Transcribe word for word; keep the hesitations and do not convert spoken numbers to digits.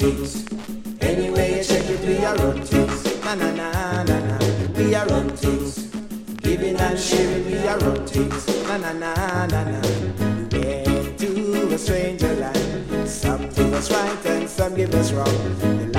things. Anyway you check it, we are run things. Na na na na na, we are run things. Giving and sharing, we are run things. Na na na na na. We went to a stranger land. Some give us right and some give us wrong. The